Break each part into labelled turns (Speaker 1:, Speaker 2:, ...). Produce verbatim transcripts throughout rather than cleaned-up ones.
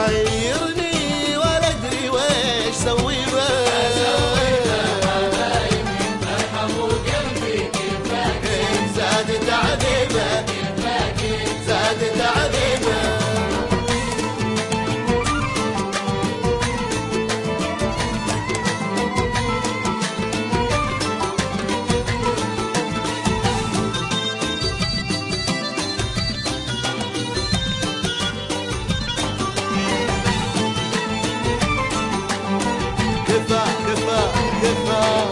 Speaker 1: محيرني ولا ادري ويش سوي به.
Speaker 2: ارحموا قلبي كيفك
Speaker 1: زاد تعذيبه زاد تعذيبه. كفى كفى كفى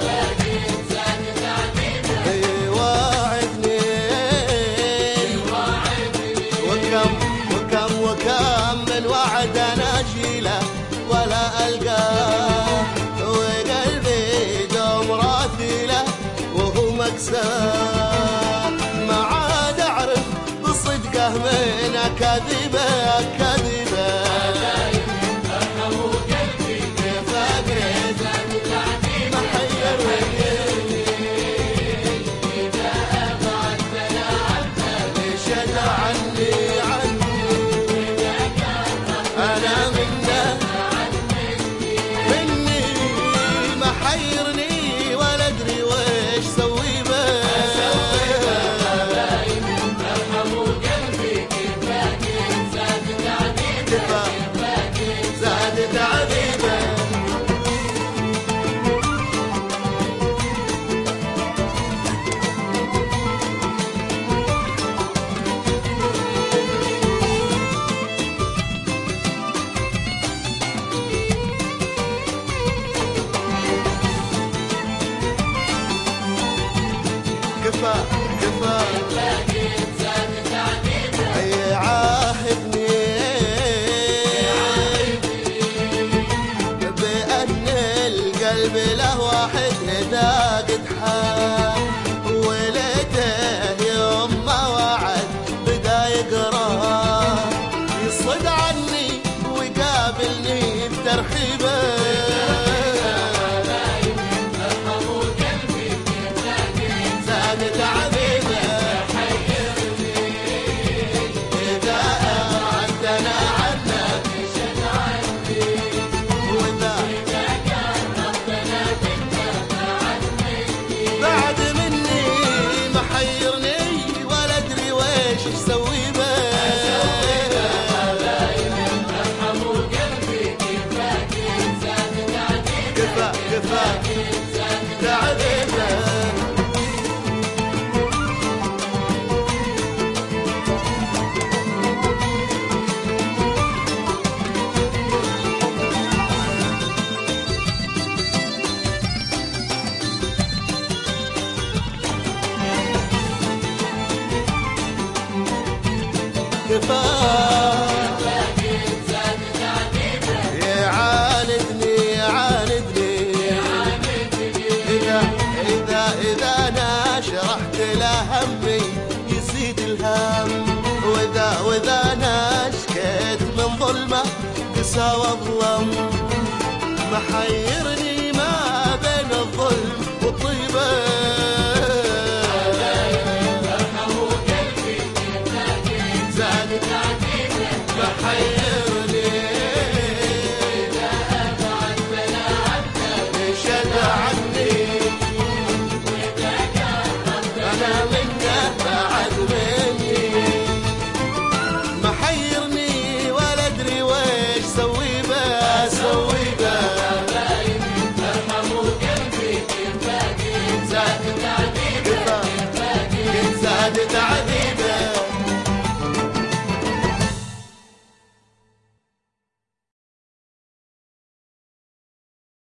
Speaker 1: وكم وكم وكم من وعد انا اشيله ولا القاه، وقلبي دوم راثيله وهو مكساه، ما عاد اعرف بصدقه من اكاذيبه اكاذيبه.
Speaker 2: ارحموا قلبي
Speaker 1: كفاك ريت
Speaker 2: زاد تعذيب
Speaker 1: محيرني
Speaker 2: اذا ابعدتنا عنك
Speaker 1: ليش عني عني انا منه مني محيرني ولا ادري ويش سوي به.
Speaker 2: ارحموا قلبي كيفك زاد تعذيب
Speaker 1: كفى زاد تعذيبه. كفى كفى
Speaker 2: زاد تعذيب
Speaker 1: اي عاهدني بأن القلب له واحد إذا قد حان، وليته يوم ما وعد بدا يقرا يصد عني ويقابلني بترحيبه.
Speaker 2: ارحموا قلبي كيفك
Speaker 1: زاد تعذيبه إذا أبعدتنا عنك وإذا بعد مني محيرني ولا أدري ويش أسوي به.
Speaker 2: ارحموا قلبي كيفك زاد تعذيب
Speaker 1: كفى كفى تعذيبه. كفى
Speaker 2: زاد تعذيب
Speaker 1: يعاندني يعاندني إذا إذا إذا أنا شرحت له همي يزيد الهم، وإذا وإذا أنا شكيت من ظلمه قساوى الظلم، محيرني ما بين الظلم والطيبة.
Speaker 2: ارحموا قلبي كيفك
Speaker 1: زاد
Speaker 2: تعذيب
Speaker 1: محيرني